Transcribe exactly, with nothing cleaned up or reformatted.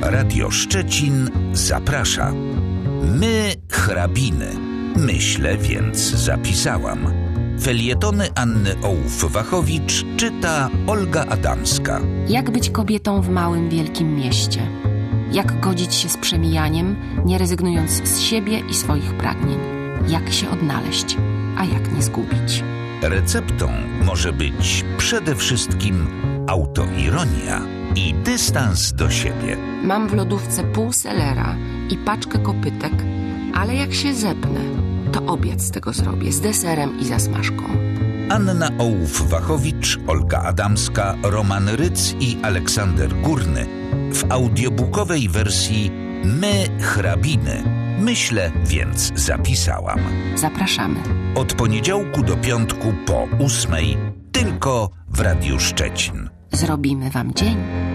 Radio Szczecin zaprasza. My hrabiny. Myślę, więc zapisałam. Felietony Anny Ołów-Wachowicz czyta Olga Adamska. Jak być kobietą w małym, wielkim mieście? Jak godzić się z przemijaniem, nie rezygnując z siebie i swoich pragnień? Jak się odnaleźć, a jak nie zgubić? Receptą może być przede wszystkim autoironia i dystans do siebie. Mam w lodówce pół selera i paczkę kopytek, ale jak się zepnę, to obiad z tego zrobię, z deserem i zasmażką. Anna Ołów-Wachowicz, Olga Adamska, Roman Ryc i Aleksander Górny w audiobookowej wersji My hrabiny. Myślę, więc zapisałam. Zapraszamy. Od poniedziałku do piątku po ósmej tylko w Radiu Szczecin. Zrobimy wam dzień.